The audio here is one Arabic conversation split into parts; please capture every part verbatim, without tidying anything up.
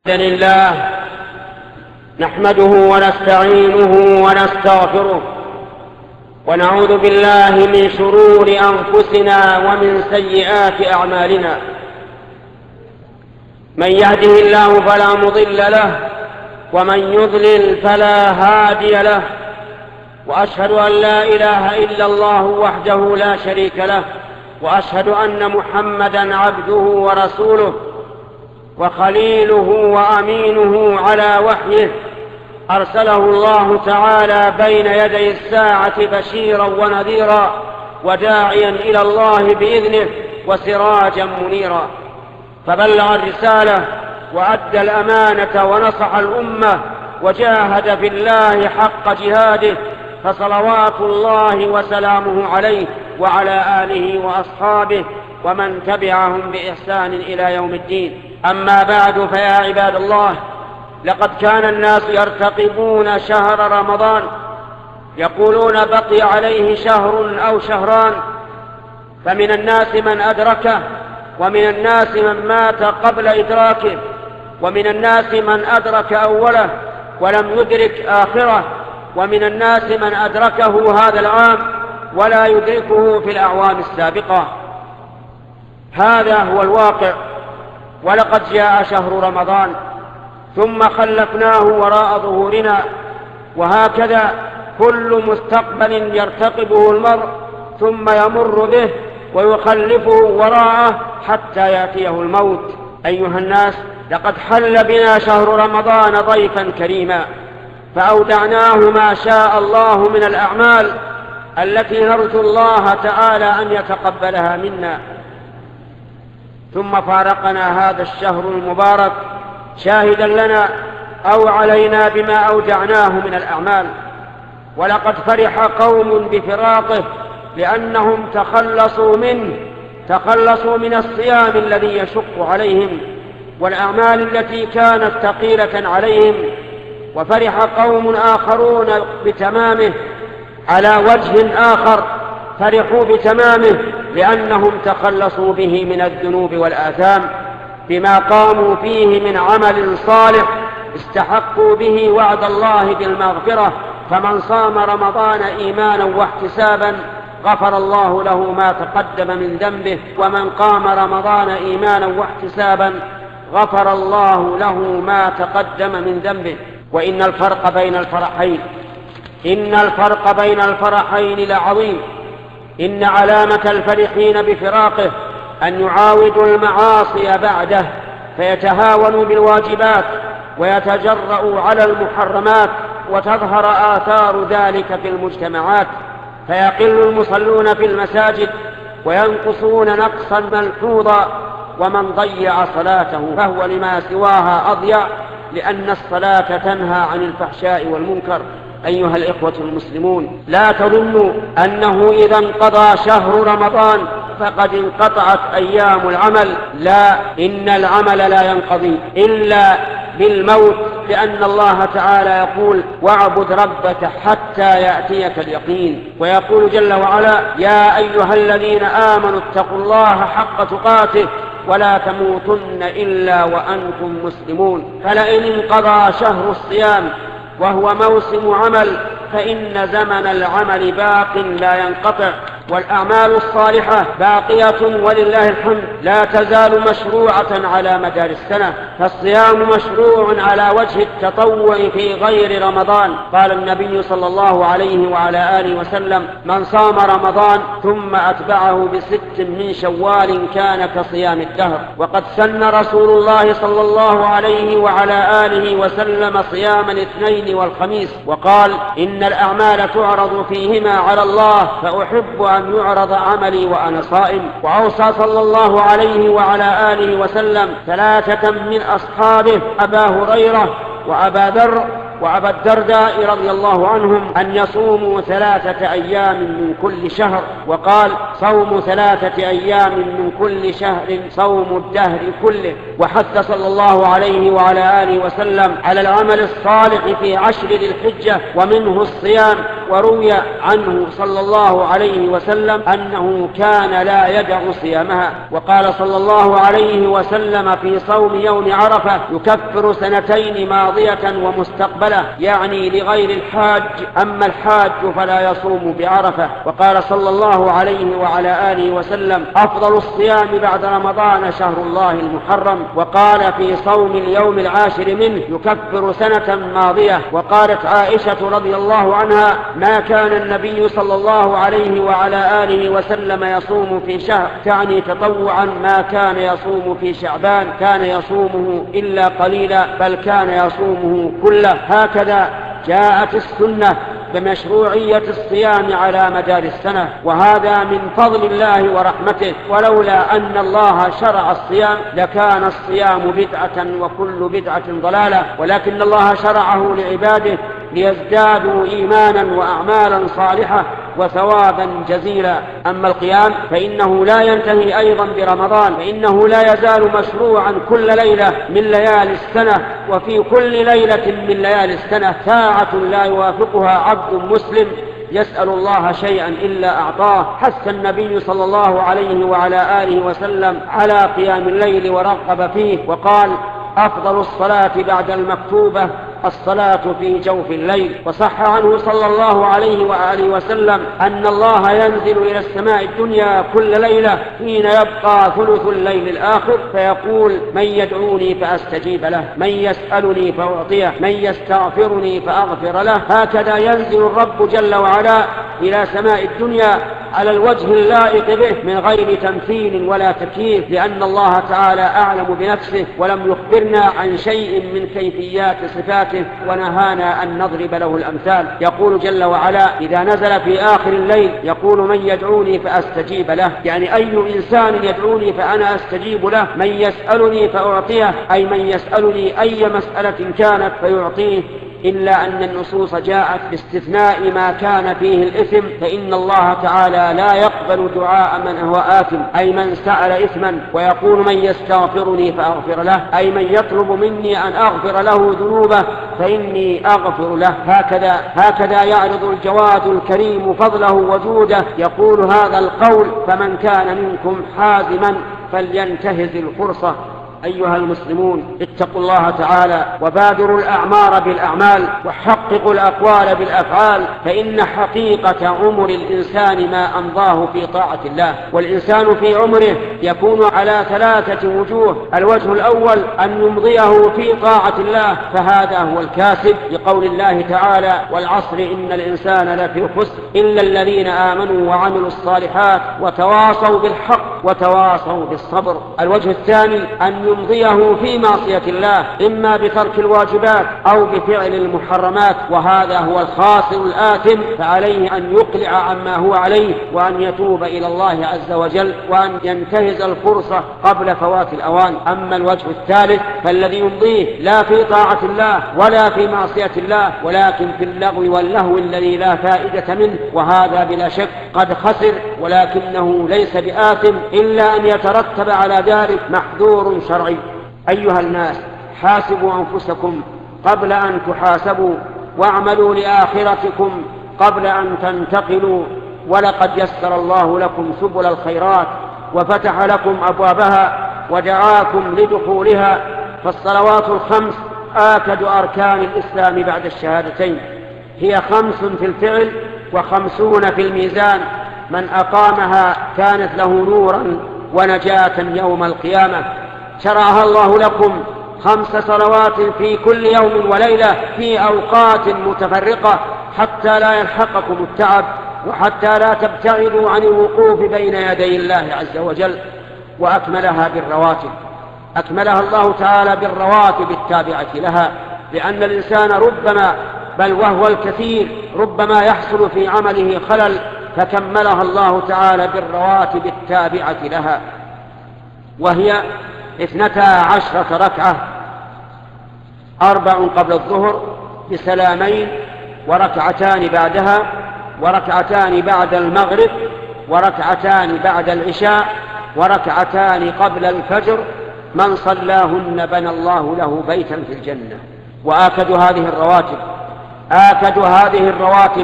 الحمد لله نحمده ونستعينه ونستغفره ونعوذ بالله من شرور أنفسنا ومن سيئات أعمالنا. من يهده الله فلا مضل له ومن يضلل فلا هادي له، وأشهد أن لا إله إلا الله وحده لا شريك له، وأشهد أن محمدًا عبده ورسوله وخليله وأمينه على وحيه، أرسله الله تعالى بين يدي الساعة بشيرا ونذيرا وداعيا إلى الله بإذنه وسراجا منيرا، فبلغ الرسالة وأدى الأمانة ونصح الأمة وجاهد في الله حق جهاده، فصلوات الله وسلامه عليه وعلى آله وأصحابه ومن تبعهم بإحسان إلى يوم الدين. أما بعد، فيا عباد الله، لقد كان الناس يرتقبون شهر رمضان، يقولون بقي عليه شهر أو شهران، فمن الناس من أدركه، ومن الناس من مات قبل إدراكه، ومن الناس من أدرك أوله ولم يدرك آخره، ومن الناس من أدركه هذا العام ولا يدركه في الأعوام السابقة. هذا هو الواقع. ولقد جاء شهر رمضان ثم خلفناه وراء ظهورنا، وهكذا كل مستقبل يرتقبه المرء ثم يمر به ويخلفه وراءه حتى يأتيه الموت. أيها الناس، لقد حل بنا شهر رمضان ضيفا كريما، فأودعناه ما شاء الله من الأعمال التي نرجو الله تعالى أن يتقبلها منا، ثم فارقنا هذا الشهر المبارك شاهدا لنا أو علينا بما أودعناه من الأعمال. ولقد فرح قوم بفراقه لأنهم تخلصوا منه، تخلصوا من الصيام الذي يشق عليهم والأعمال التي كانت ثقيلة عليهم. وفرح قوم آخرون بتمامه على وجه آخر، فرحوا بتمامه لأنهم تخلصوا به من الذنوب والآثام بما قاموا فيه من عمل صالح استحقوا به وعد الله بالمغفرة. فمن صام رمضان إيمانا واحتسابا غفر الله له ما تقدم من ذنبه، ومن قام رمضان إيمانا واحتسابا غفر الله له ما تقدم من ذنبه. وإن الفرق بين الفرحين إن الفرق بين الفرحين لعظيم. إن علامة الفرحين بفراقه أن يعاودوا المعاصي بعده، فيتهاونوا بالواجبات ويتجرؤوا على المحرمات، وتظهر آثار ذلك في المجتمعات، فيقل المصلون في المساجد وينقصون نقصا ملحوظا، ومن ضيع صلاته فهو لما سواها أضيع، لأن الصلاة تنهى عن الفحشاء والمنكر. أيها الإخوة المسلمون، لا تظنوا أنه إذا انقضى شهر رمضان فقد انقطعت أيام العمل، لا، إن العمل لا ينقضي إلا بالموت، لأن الله تعالى يقول: واعبد ربك حتى يأتيك اليقين. ويقول جل وعلا: يا أيها الذين آمنوا اتقوا الله حق تقاته ولا تموتن إلا وأنتم مسلمون. فلئن انقضى شهر الصيام وهو موسم عمل فإن زمن العمل باق لا ينقطع، والأعمال الصالحة باقية ولله الحمد، لا تزال مشروعة على مدار السنة. فالصيام مشروع على وجه التطوع في غير رمضان. قال النبي صلى الله عليه وعلى آله وسلم: من صام رمضان ثم أتبعه بست من شوال كان كصيام الدهر. وقد سن رسول الله صلى الله عليه وعلى آله وسلم صيام الاثنين والخميس، وقال: إن الأعمال تعرض فيهما على الله، فأحب أن يعرض عملي وأنا صائم. وأوصى صلى الله عليه وعلى آله وسلم ثلاثة من أصحابه: أبا هريرة وأبا ذر وأبا الدرداء رضي الله عنهم، أن يصوموا ثلاثة أيام من كل شهر، وقال: صوم ثلاثة أيام من كل شهر صوم الدهر كله. وحث صلى الله عليه وعلى آله وسلم على العمل الصالح في عشر ذي الحجة، ومنه الصيام، وروي عنه صلى الله عليه وسلم أنه كان لا يدع صيامها. وقال صلى الله عليه وسلم في صوم يوم عرفة: يكفر سنتين ماضية ومستقبلة، يعني لغير الحاج، أما الحاج فلا يصوم بعرفة. وقال صلى الله عليه وعلى آله وسلم: أفضل الصيام بعد رمضان شهر الله المحرم. وقال في صوم اليوم العاشر منه: يكفر سنة ماضية. وقالت عائشة رضي الله عنها: ما كان النبي صلى الله عليه وعلى آله وسلم يصوم في شهر، تعني تطوعا، ما كان يصوم في شعبان، كان يصومه إلا قليلا، بل كان يصومه كله. هكذا جاءت السنة بمشروعية الصيام على مدار السنة، وهذا من فضل الله ورحمته. ولولا أن الله شرع الصيام لكان الصيام بدعة وكل بدعة ضلالة، ولكن الله شرعه لعباده ليزدادوا إيمانا وأعمالا صالحة وثوابا جزيلا. أما القيام فإنه لا ينتهي أيضا برمضان، فإنه لا يزال مشروعا كل ليلة من ليالي السنة، وفي كل ليلة من ليالي السنة ساعة لا يوافقها عبد مسلم يسأل الله شيئا إلا أعطاه. حث النبي صلى الله عليه وعلى آله وسلم على قيام الليل ورغب فيه، وقال: أفضل الصلاة بعد المكتوبة الصلاة في جوف الليل. وصح عنه صلى الله عليه وآله وسلم أن الله ينزل إلى السماء الدنيا كل ليلة حين يبقى ثلث الليل الآخر، فيقول: من يدعوني فأستجيب له، من يسألني فأعطيه، من يستغفرني فأغفر له. هكذا ينزل الرب جل وعلا إلى سماء الدنيا على الوجه اللائق به من غير تمثيل ولا تكييف، لأن الله تعالى أعلم بنفسه ولم يخبرنا عن شيء من كيفيات صفاته، ونهانا أن نضرب له الأمثال. يقول جل وعلا: إذا نزل في آخر الليل يقول: من يدعوني فأستجيب له، يعني أي إنسان يدعوني فأنا أستجيب له. من يسألني فأعطيه، أي من يسألني أي مسألة كانت فيعطيه، إلا أن النصوص جاءت باستثناء ما كان فيه الإثم، فإن الله تعالى لا يقبل دعاء من هو آثم، أي من سأل إثما. ويقول: من يستغفرني فأغفر له، أي من يطلب مني أن أغفر له ذنوبه فإني أغفر له. هكذا هكذا يعرض الجواد الكريم فضله وجوده، يقول هذا القول: فمن كان منكم حازما فلينتهز الفرصة. أيها المسلمون، اتقوا الله تعالى وبادروا الأعمار بالأعمال، وحققوا الأقوال بالأفعال، فإن حقيقة عمر الإنسان ما أمضاه في طاعة الله. والإنسان في عمره يكون على ثلاثة وجوه: الوجه الأول أن يمضيه في طاعة الله، فهذا هو الكاسب، لقول الله تعالى: والعصر إن الإنسان لفي خسر إلا الذين آمنوا وعملوا الصالحات وتواصوا بالحق وتواصوا بالصبر. الوجه الثاني أن يمضيه في معصية الله، إما بترك الواجبات أو بفعل المحرمات، وهذا هو الخاسر الآثم، فعليه أن يقلع عما هو عليه، وأن يتوب إلى الله عز وجل، وأن ينتهز الفرصة قبل فوات الأوان. أما الوجه الثالث فالذي يمضيه لا في طاعة الله ولا في معصية الله، ولكن في اللغو واللهو الذي لا فائدة منه، وهذا بلا شك قد خسر، ولكنه ليس بآثم إلا أن يترتب على ذلك محذور شرعي. أيها الناس، حاسبوا أنفسكم قبل أن تحاسبوا، واعملوا لآخرتكم قبل أن تنتقلوا، ولقد يسر الله لكم سبل الخيرات وفتح لكم أبوابها ودعاكم لدخولها. فالصلوات الخمس آكد أركان الإسلام بعد الشهادتين، هي خمس في الفعل وخمسون في الميزان، من أقامها كانت له نورا ونجاة يوم القيامة. شرعها الله لكم خمس صلوات في كل يوم وليلة في أوقات متفرقة، حتى لا يلحقكم التعب، وحتى لا تبتعدوا عن الوقوف بين يدي الله عز وجل. وأكملها بالرواتب، أكملها الله تعالى بالرواتب التابعة لها، لأن الإنسان ربما، بل وهو الكثير، ربما يحصل في عمله خلل، فكملها الله تعالى بالرواتب التابعة لها، وهي اثنتا عشرة ركعة: أربع قبل الظهر بسلامين، وركعتان بعدها، وركعتان بعد المغرب، وركعتان بعد العشاء، وركعتان قبل الفجر. من صلاهن بنى الله له بيتا في الجنة. وآكد هذه الرواتب آكد هذه الرواتب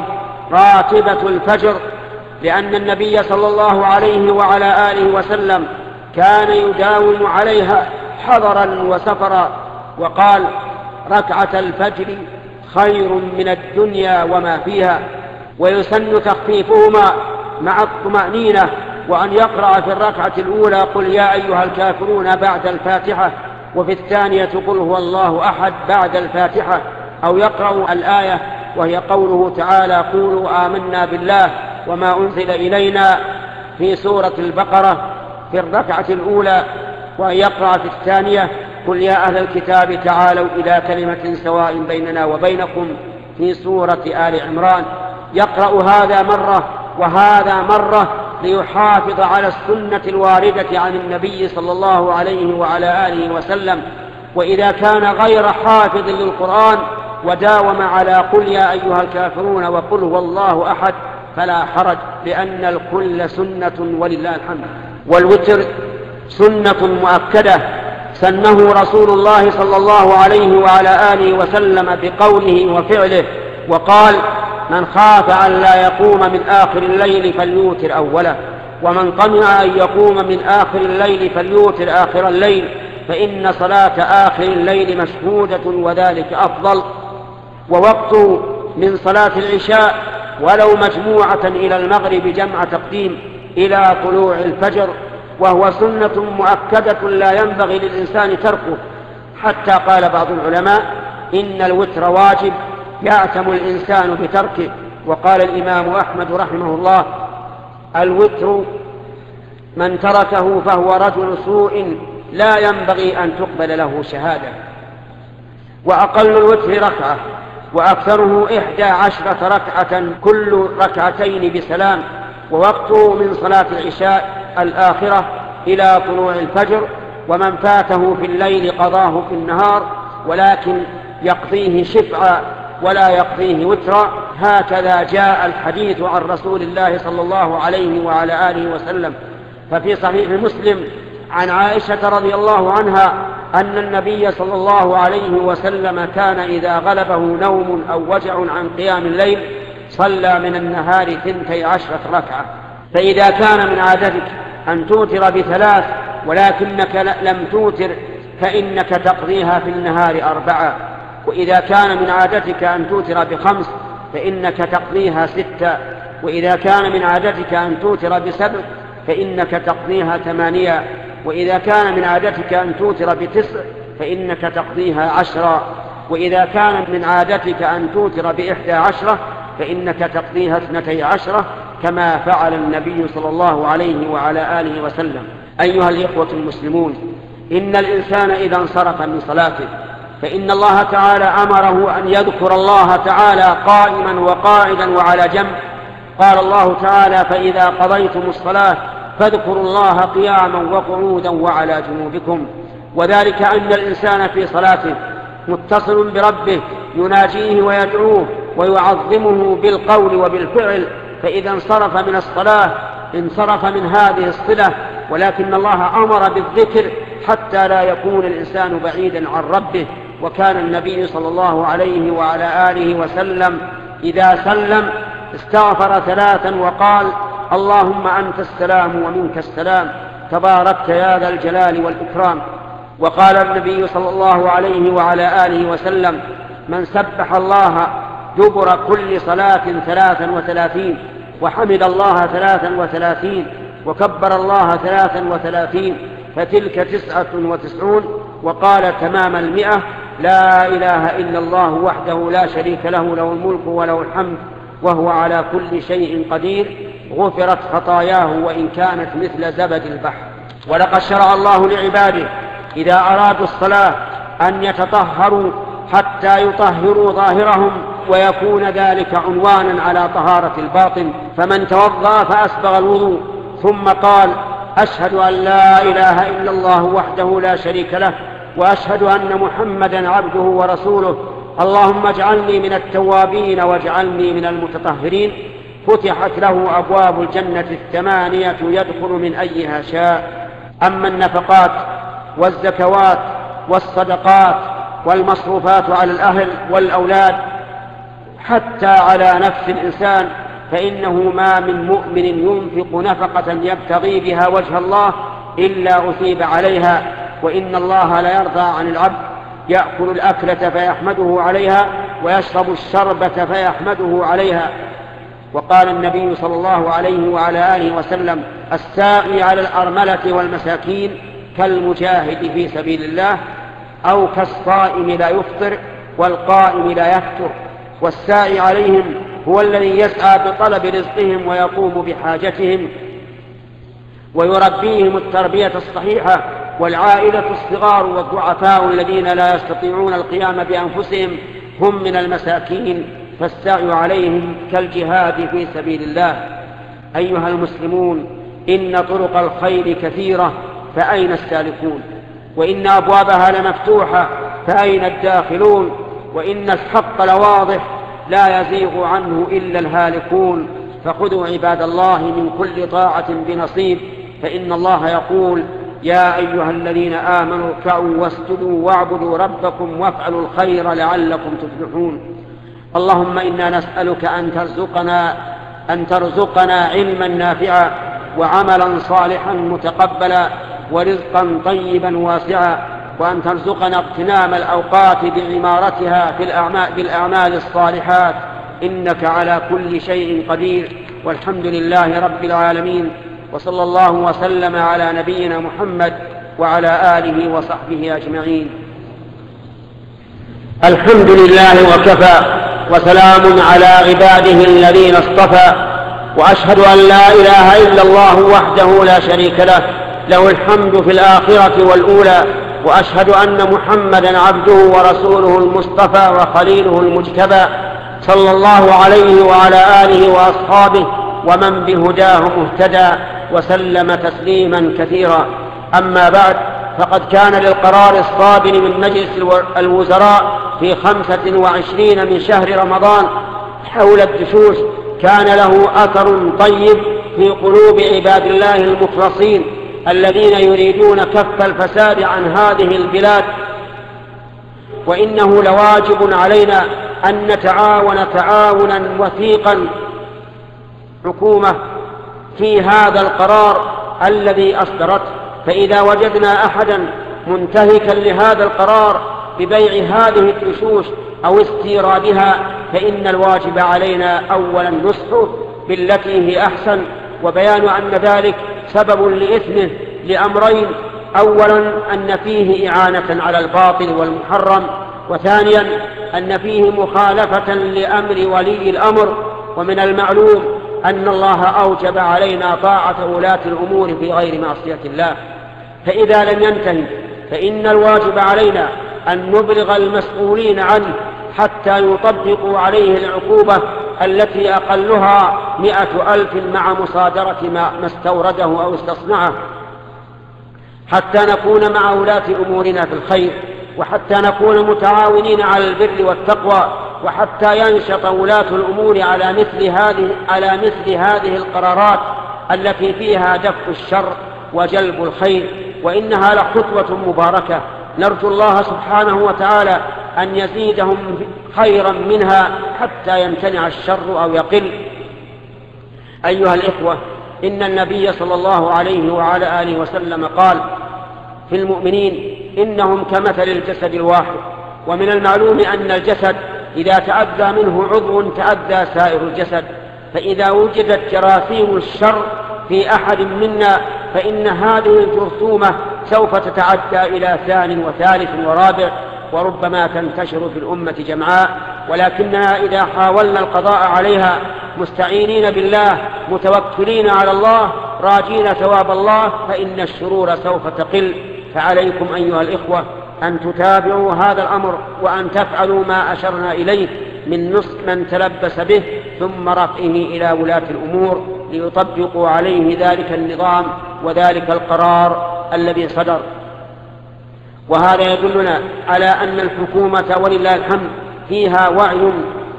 راتبة الفجر، لأن النبي صلى الله عليه وعلى آله وسلم كان يداوم عليها حضرا وسفرا، وقال: ركعة الفجر خير من الدنيا وما فيها. ويسن تخفيفهما مع الطمأنينة، وأن يقرأ في الركعة الأولى قل يا أيها الكافرون بعد الفاتحة، وفي الثانية قل هو الله أحد بعد الفاتحة، أو يقرأ الآية وهي قوله تعالى: قولوا آمنا بالله وما أنزل إلينا في سورة البقرة في الركعة الأولى، وأن يقرأ في الثانية قل يا أهل الكتاب تعالوا إلى كلمة سواء بيننا وبينكم في سورة آل عمران. يقرأ هذا مرة وهذا مرة ليحافظ على السنة الواردة عن النبي صلى الله عليه وعلى آله وسلم. وإذا كان غير حافظ للقرآن وداوم على قل يا أيها الكافرون وقل هو الله أحد فلا حرج، لأن الكل سنة ولله الحمد. والوتر سنة مؤكدة سنه رسول الله صلى الله عليه وعلى آله وسلم بقوله وفعله، وقال: من خاف أن لا يقوم من آخر الليل فليوتر أوله، ومن طمع أن يقوم من آخر الليل فليوتر آخر الليل، فإن صلاة آخر الليل مشهودة وذلك أفضل. ووقت من صلاة العشاء ولو مجموعة إلى المغرب جمع تقديم إلى طلوع الفجر، وهو سنة مؤكدة لا ينبغي للإنسان تركه، حتى قال بعض العلماء: إن الوتر واجب يأثم الإنسان بتركه. وقال الإمام أحمد رحمه الله: الوتر من تركه فهو رجل سوء لا ينبغي أن تقبل له شهادة. وأقل الوتر ركعة، وأكثره إحدى عشرة ركعة كل ركعتين بسلام، ووقته من صلاة العشاء الآخرة إلى طلوع الفجر. ومن فاته في الليل قضاه في النهار، ولكن يقضيه شفعا ولا يقضيه وترا. هكذا جاء الحديث عن رسول الله صلى الله عليه وعلى آله وسلم. ففي صحيح مسلم عن عائشة رضي الله عنها أن النبي صلى الله عليه وسلم كان إذا غلبه نوم أو وجع عن قيام الليل صلى من النهار ثنتي عشرة ركعة. فإذا كان من عادتك أن توتر بثلاث ولكنك لم توتر فإنك تقضيها في النهار أربعة، وإذا كان من عادتك أن توتر بخمس فإنك تقضيها ستة، وإذا كان من عادتك أن توتر بسبع فإنك تقضيها ثمانية، وإذا كان من عادتك أن توتر بتسع فإنك تقضيها عشرة، وإذا كان من عادتك أن توتر بإحدى عشرة فإنك تقضيها اثنتي عشرة، كما فعل النبي صلى الله عليه وعلى آله وسلم. أيها الإخوة المسلمون، إن الإنسان إذا انصرف من صلاته فإن الله تعالى أمره أن يذكر الله تعالى قائما وقاعدا وعلى جنب. قال الله تعالى: فإذا قضيتم الصلاة فاذكروا الله قياما وقعودا وعلى جنوبكم. وذلك أن الإنسان في صلاته متصل بربه يناجيه ويدعوه ويعظمه بالقول وبالفعل، فإذا انصرف من الصلاة انصرف من هذه الصلة. ولكن الله أمر بالذكر حتى لا يكون الإنسان بعيدا عن ربه. وكان النبي صلى الله عليه وعلى آله وسلم إذا سلم استغفر ثلاثا وقال: اللهم أنت السلام ومنك السلام تباركت يا ذا الجلال والإكرام. وقال النبي صلى الله عليه وعلى آله وسلم: من سبح الله دبر كل صلاة ثلاثا وثلاثين، وحمد الله ثلاثا وثلاثين، وكبر الله ثلاثا وثلاثين، فتلك تسعة وتسعون. وقال تمام المئة: لا إله إلا الله وحده لا شريك له، له الملك وله الحمد وهو على كل شيء قدير، غفرت خطاياه وإن كانت مثل زبد البحر. ولقد شرع الله لعباده إذا أرادوا الصلاة أن يتطهروا حتى يطهروا ظاهرهم، ويكون ذلك عنوانا على طهارة الباطن. فمن توضأ فأسبغ الوضوء ثم قال: أشهد أن لا إله إلا الله وحده لا شريك له، وأشهد أن محمدا عبده ورسوله، اللهم اجعلني من التوابين واجعلني من المتطهرين، فتحت له أبواب الجنة الثمانية يدخل من أيها شاء. أما النفقات والزكوات والصدقات والمصروفات على الأهل والأولاد حتى على نفس الإنسان، فإنه ما من مؤمن ينفق نفقة يبتغي بها وجه الله إلا أثيب عليها، وإن الله لا يرضى عن العبد يأكل الأكلة فيحمده عليها ويشرب الشربة فيحمده عليها. وقال النبي صلى الله عليه وعلى آله وسلم: الساعي على الأرملة والمساكين كالمجاهد في سبيل الله، أو كالصائم لا يفطر والقائم لا يفطر. والساعي عليهم هو الذي يسعى بطلب رزقهم ويقوم بحاجتهم ويربيهم التربية الصحيحة. والعائلة الصغار والضعفاء الذين لا يستطيعون القيام بأنفسهم هم من المساكين، فالسعي عليهم كالجهاد في سبيل الله. أيها المسلمون، إن طرق الخير كثيرة، فأين السالكون؟ وإن أبوابها لمفتوحة، فأين الداخلون؟ وإن الحق لواضح، لا يزيغ عنه إلا الهالكون. فخذوا عباد الله من كل طاعة بنصيب، فإن الله يقول: يا أيها الذين آمنوا اركعوا واسجدوا واعبدوا ربكم وافعلوا الخير لعلكم تفلحون. اللهم إنا نسألك أن ترزقنا أن ترزقنا علما نافعا وعملا صالحا متقبلا ورزقا طيبا واسعا، وأن ترزقنا اغتنام الأوقات بعمارتها في الأعمال بالأعمال الصالحات، إنك على كل شيء قدير. والحمد لله رب العالمين، وصلى الله وسلم على نبينا محمد وعلى آله وصحبه أجمعين. الحمد لله وكفى، وسلام على عباده الذين اصطفى، وأشهد أن لا إله إلا الله وحده لا شريك له، له الحمد في الآخرة والأولى، وأشهد أن محمدا عبده ورسوله المصطفى وخليله المجتبى، صلى الله عليه وعلى آله وأصحابه ومن بهداه مهتدى، وسلم تسليما كثيرا. أما بعد، فقد كان للقرار الصادر من مجلس الوزراء في خمسة وعشرين من شهر رمضان حول الدشوش كان له أثر طيب في قلوب عباد الله المخلصين الذين يريدون كف الفساد عن هذه البلاد. وإنه لواجب علينا أن نتعاون تعاونا وثيقا حكومة في هذا القرار الذي أصدرته، فإذا وجدنا أحدا منتهكا لهذا القرار ببيع هذه الدشوش أو استيرادها، فإن الواجب علينا أولا نصحه بالتي هي أحسن، وبيان أن ذلك سبب لإثمه لأمرين: أولا أن فيه إعانة على الباطل والمحرم، وثانيا أن فيه مخالفة لأمر ولي الأمر. ومن المعلوم أن الله أوجب علينا طاعة ولاة الأمور في غير معصية الله، فإذا لم ينتهي فإن الواجب علينا أن نبلغ المسؤولين عنه حتى يطبقوا عليه العقوبة التي أقلها مئة ألف مع مصادرة ما استورده أو استصنعه، حتى نكون مع ولاة أمورنا في الخير، وحتى نكون متعاونين على البر والتقوى، وحتى ينشط ولاة الأمور على مثل هذه على مثل هذه القرارات التي فيها دفع الشر وجلب الخير، وإنها لخطوة مباركة نرجو الله سبحانه وتعالى أن يزيدهم خيرا منها حتى يمتنع الشر أو يقل. أيها الإخوة، إن النبي صلى الله عليه وعلى آله وسلم قال في المؤمنين: إنهم كمثل الجسد الواحد. ومن المعلوم أن الجسد إذا تأذى منه عضو تأذى سائر الجسد، فإذا وجدت جراثيم الشر في أحد منا فإن هذه الجرثومة سوف تتعدى إلى ثان وثالث ورابع، وربما تنتشر في الأمة جمعاء. ولكننا إذا حاولنا القضاء عليها مستعينين بالله متوكلين على الله راجين ثواب الله فإن الشرور سوف تقل. فعليكم أيها الإخوة أن تتابعوا هذا الأمر، وأن تفعلوا ما أشرنا إليه من نصح من تلبس به ثم رفعه إلى ولاة الأمور ليطبقوا عليه ذلك النظام وذلك القرار الذي صدر. وهذا يدلنا على أن الحكومة ولله الحمد فيها وعي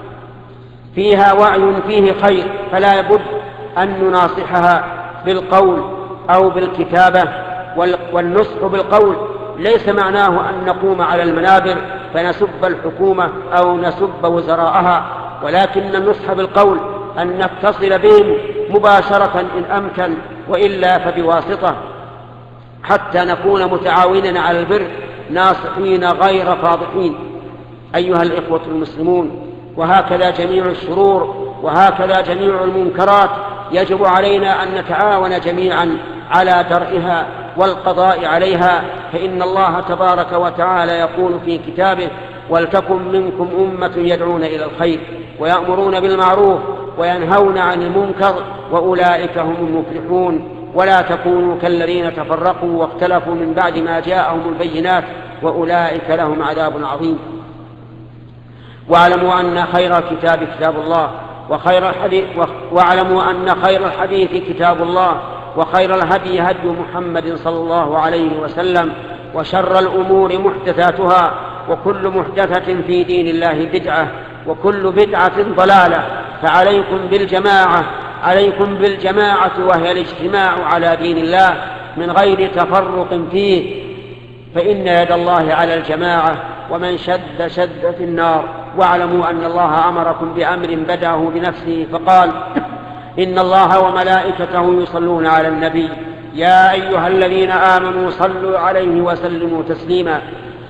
فيها وعي فيه خير، فلا بد أن نناصحها بالقول أو بالكتابة. والنصح بالقول ليس معناه أن نقوم على المنابر فنسب الحكومة أو نسب وزراءها، ولكن النصح بالقول أن نتصل بهم مباشرة إن أمكن، وإلا فبواسطة، حتى نكون متعاونين على البر ناصحين غير فاضحين. أيها الإخوة المسلمون، وهكذا جميع الشرور وهكذا جميع المنكرات يجب علينا أن نتعاون جميعا على درئها والقضاء عليها، فإن الله تبارك وتعالى يقول في كتابه: ولتكن منكم أمة يدعون إلى الخير ويأمرون بالمعروف وينهون عن المنكر وأولئك هم المفلحون. ولا تكونوا كالذين تفرقوا واختلفوا من بعد ما جاءهم البينات وأولئك لهم عذاب عظيم. واعلموا أن خير الكتاب كتاب الله وخير الحديث واعلموا أن خير الحديث كتاب الله وخير الهدي هدي محمد صلى الله عليه وسلم، وشر الأمور محدثاتها، وكل محدثة في دين الله بدعة، وكل بدعة ضلالة. فعليكم بالجماعة عليكم بالجماعة وهي الاجتماع على دين الله من غير تفرق فيه، فإن يد الله على الجماعة، ومن شد شد في النار. واعلموا أن الله أمركم بأمر بدأه بنفسه فقال: إن الله وملائكته يصلون على النبي يا أيها الذين آمنوا صلوا عليه وسلموا تسليما.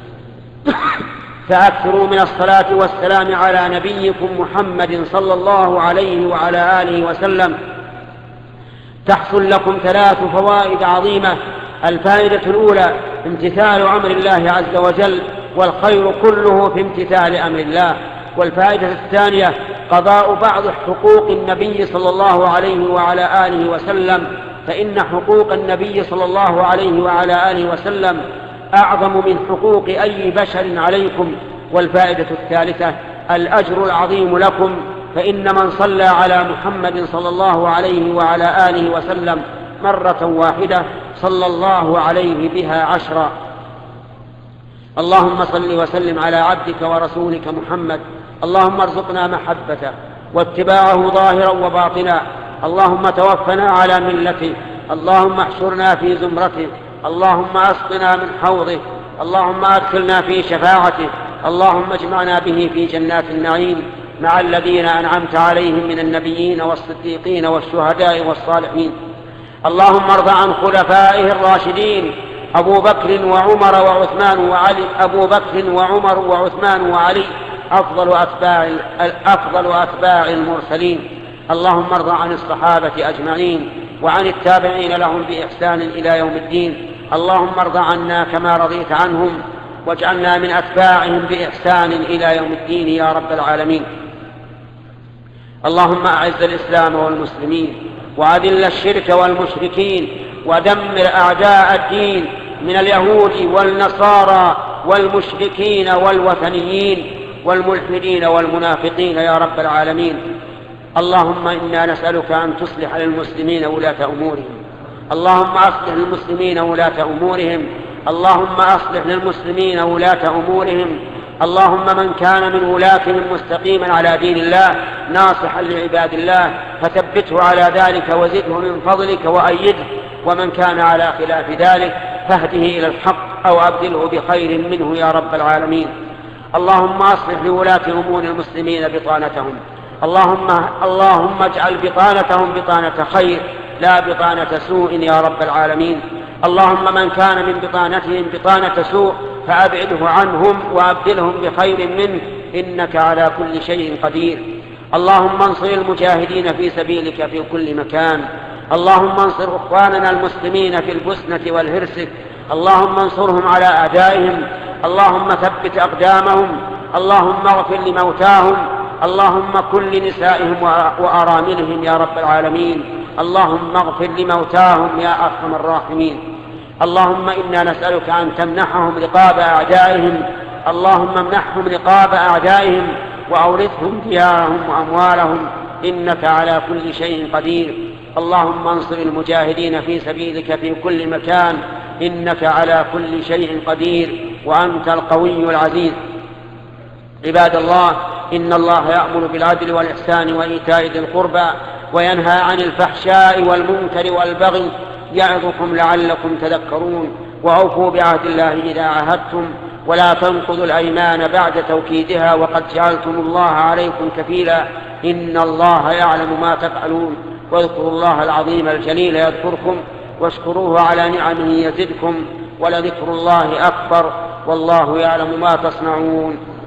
فأكثروا من الصلاة والسلام على نبيكم محمد صلى الله عليه وعلى آله وسلم، تحصل لكم ثلاث فوائد عظيمة. الفائدة الأولى امتثال أمر الله عز وجل، والخير كله في امتثال أمر الله. والفائدة الثانية قضاء بعض حقوق النبي صلى الله عليه وعلى آله وسلم، فإن حقوق النبي صلى الله عليه وعلى آله وسلم أعظم من حقوق أي بشر عليكم. والفائدة الثالثة الأجر العظيم لكم، فإن من صلى على محمد صلى الله عليه وعلى آله وسلم مرة واحدة صلى الله عليه بها عشرا. اللهم صل وسلم على عبدك ورسولك محمد. اللهم ارزقنا محبته واتباعه ظاهرا وباطنا. اللهم توفنا على ملته. اللهم احشرنا في زمرته. اللهم اسقنا من حوضه. اللهم ادخلنا في شفاعته. اللهم اجمعنا به في جنات النعيم مع الذين أنعمت عليهم من النبيين والصديقين والشهداء والصالحين. اللهم ارض عن خلفائه الراشدين أبو بكر وعمر وعثمان وعلي أبو بكر وعمر وعثمان وعلي أفضل أتباع أفضل أتباع المرسلين. اللهم ارض عن الصحابة أجمعين وعن التابعين لهم بإحسان إلى يوم الدين. اللهم ارض عنا كما رضيت عنهم، واجعلنا من أتباعهم بإحسان إلى يوم الدين يا رب العالمين. اللهم أعز الإسلام والمسلمين، وأذل الشرك والمشركين، ودمر أعداء الدين من اليهود والنصارى والمشركين والوثنيين والملحدين والمنافقين يا رب العالمين. اللهم إنا نسألك أن تصلح للمسلمين ولاة أمورهم. اللهم أصلح للمسلمين ولاة أمورهم. اللهم أصلح للمسلمين ولاة أمورهم. اللهم من كان من ولاتهم مستقيما على دين الله ناصحا لعباد الله فثبته على ذلك وزده من فضلك وأيده، ومن كان على خلاف ذلك فاهده إلى الحق أو أبدله بخير منه يا رب العالمين. اللهم أصلح لولاة أمور المسلمين بطانتهم. اللهم, اللهم اجعل بطانتهم بطانة خير لا بطانة سوء يا رب العالمين. اللهم من كان من بطانتهم بطانة سوء فأبعده عنهم وأبدلهم بخير منه، إنك على كل شيء قدير. اللهم انصر المجاهدين في سبيلك في كل مكان. اللهم انصر إخواننا المسلمين في البوسنة والهرسك. اللهم انصرهم على أعدائهم. اللهم ثبت أقدامهم. اللهم اغفر لموتاهم. اللهم كن لنسائهم وأراملهم يا رب العالمين. اللهم اغفر لموتاهم يا أرحم الراحمين. اللهم إنا نسألك أن تمنحهم رقاب أعدائهم. اللهم امنحهم رقاب أعدائهم وأورثهم ديارهم وأموالهم، إنك على كل شيء قدير. اللهم انصر المجاهدين في سبيلك في كل مكان، إنك على كل شيء قدير وأنت القوي العزيز. عباد الله، إن الله يأمر بالعدل والإحسان وإيتاء ذي القربى وينهى عن الفحشاء والمنكر والبغي، يعظكم لعلكم تذكرون. وأوفوا بعهد الله إذا عاهدتم، ولا تنقضوا الأيمان بعد توكيدها وقد جعلتم الله عليكم كفيلا إن الله يعلم ما تفعلون واذكروا الله العظيم الجليل يذكركم واشكروه على نعمه يزدكم ولذكر الله أكبر والله يعلم ما تصنعون.